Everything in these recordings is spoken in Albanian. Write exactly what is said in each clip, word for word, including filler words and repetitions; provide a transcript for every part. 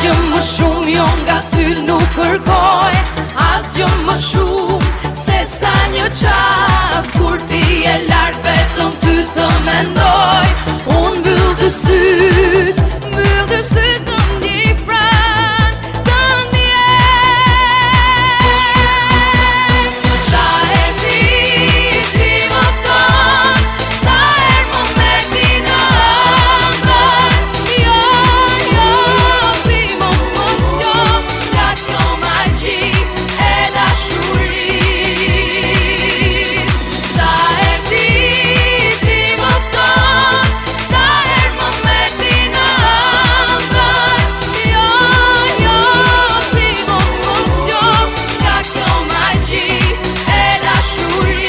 Asgjë më shumë jo nga ty nuk kërkoj, asgjë më shumë se sa një qast. Kur ti e larg vetëm ty të mendoj, unë mbyll dy syt, mbyll dy syt të ndjej pranë, të ndjej. Sa herë ti, ti më fton, sa herë më merr ti në ëndër. Jo, jo, ti mos mos jo, nga kjo magji e dashurisë. Sa herë ti, ti më fton, sa herë më merr ti në ëndër. Jo, jo, ti mos mos jo, nga kjo magji e dashurisë.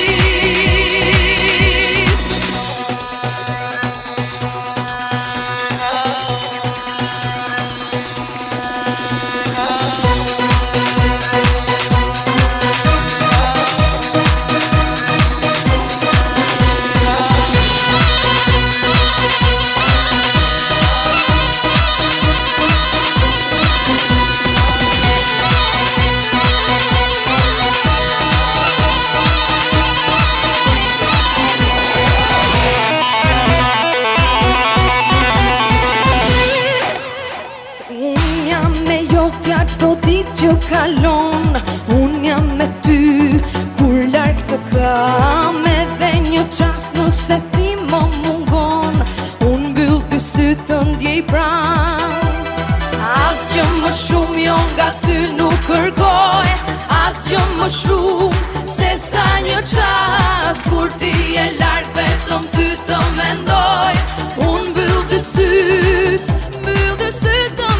Unë jam me jotja qdo dit që kalon, unë jam me ty kur larg të kam. Edhe një qast nëse ti më mungon, unë mbyll dy syt të ndjej pran. Asgjë më shumë jo nga ty nuk kërkoj, asgjë më shumë se sa një qast. Kur ti e larg vetëm ty të mendoj, unë mbyll dy syt, mbyll dy syt të